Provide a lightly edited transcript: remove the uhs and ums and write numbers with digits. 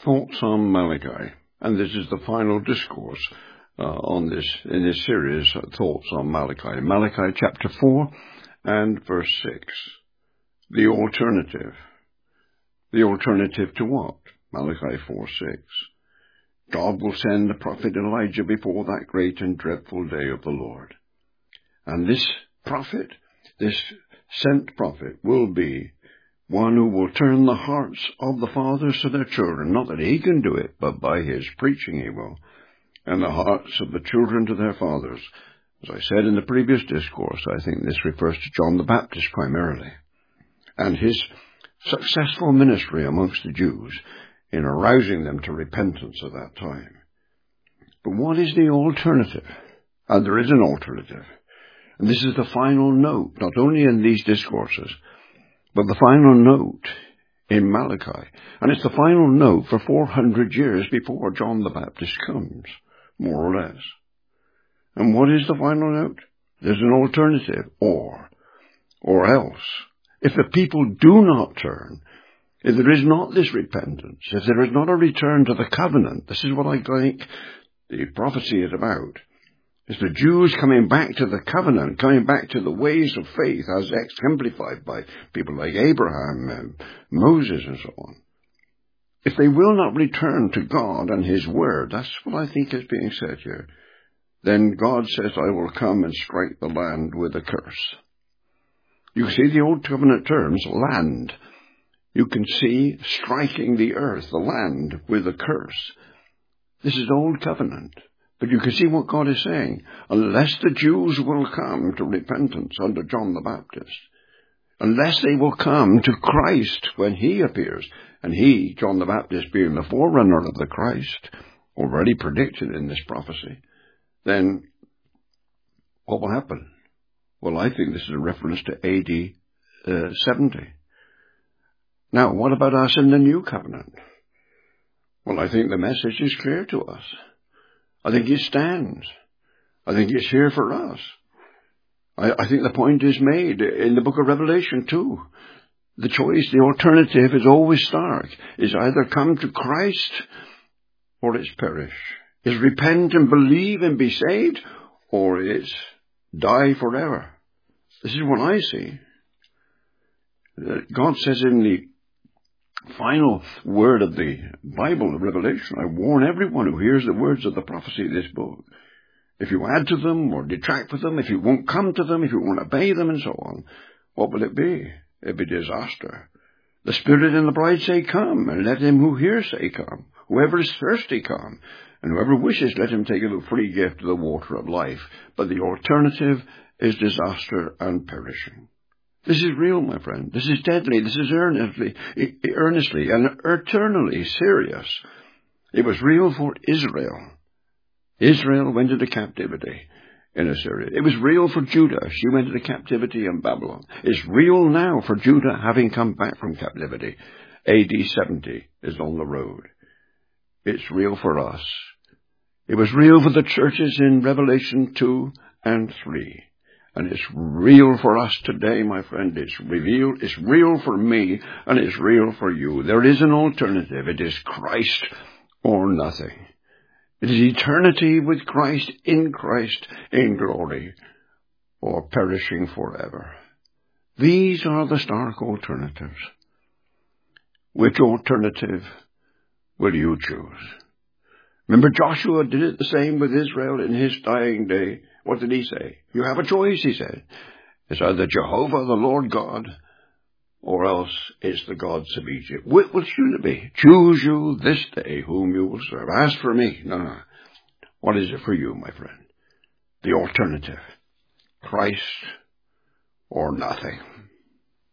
Thoughts on Malachi, and this is the final discourse in this series, Thoughts on Malachi. Malachi chapter 4 and verse 6. The alternative. The alternative to what? Malachi 4:6. God will send the prophet Elijah before that great and dreadful day of the Lord. And this prophet, this sent prophet, will be one who will turn the hearts of the fathers to their children. Not that he can do it, but by his preaching he will. And the hearts of the children to their fathers. As I said in the previous discourse, I think this refers to John the Baptist primarily, and his successful ministry amongst the Jews in arousing them to repentance at that time. But what is the alternative? And there is an alternative. And this is the final note, not only in these discourses, but the final note in Malachi. And it's the final note for 400 years before John the Baptist comes, more or less. And what is the final note? There's an alternative, or else. If the people do not turn, if there is not this repentance, if there is not a return to the covenant, this is what I think the prophecy is about. It's the Jews coming back to the covenant, coming back to the ways of faith as exemplified by people like Abraham and Moses and so on. If they will not return to God and His Word, that's what I think is being said here, then God says, I will come and strike the land with a curse. You see the Old Covenant terms, land. You can see striking the earth, the land, with a curse. This is Old Covenant. But you can see what God is saying. Unless the Jews will come to repentance under John the Baptist, unless they will come to Christ when He appears, and He, John the Baptist, being the forerunner of the Christ, already predicted in this prophecy, then what will happen? Well, I think this is a reference to AD 70. Now, what about us in the New Covenant? Well, I think the message is clear to us. I think it stands. I think it's here for us. I think the point is made in the book of Revelation too. The choice, the alternative is always stark. Is either come to Christ or it's perish. Is repent and believe and be saved, or it's die forever. This is what I see. God says in the final word of the Bible, of Revelation, I warn everyone who hears the words of the prophecy of this book. If you add to them or detract from them, if you won't come to them, if you won't obey them and so on, what will it be? It'll be disaster. The Spirit and the bride say, come, and let him who hears say, come. Whoever is thirsty, come, and whoever wishes, let him take a free gift of the water of life. But the alternative is disaster and perishing. This is real, my friend. This is deadly. This is earnestly and eternally serious. It was real for Israel. Israel went into captivity in Assyria. It was real for Judah. She went into captivity in Babylon. It's real now for Judah having come back from captivity. AD 70 is on the road. It's real for us. It was real for the churches in Revelation 2 and 3. And it's real for us today, my friend. It's real for me, and it's real for you. There is an alternative. It is Christ or nothing. It is eternity with Christ in glory, or perishing forever. These are the stark alternatives. Which alternative will you choose? Remember, Joshua did it the same with Israel in his dying day. What did he say? You have a choice, he said. It's either Jehovah, the Lord God, or else it's the gods of Egypt. Which should it be? Choose you this day whom you will serve. As for me, no. What is it for you, my friend? The alternative. Christ or nothing.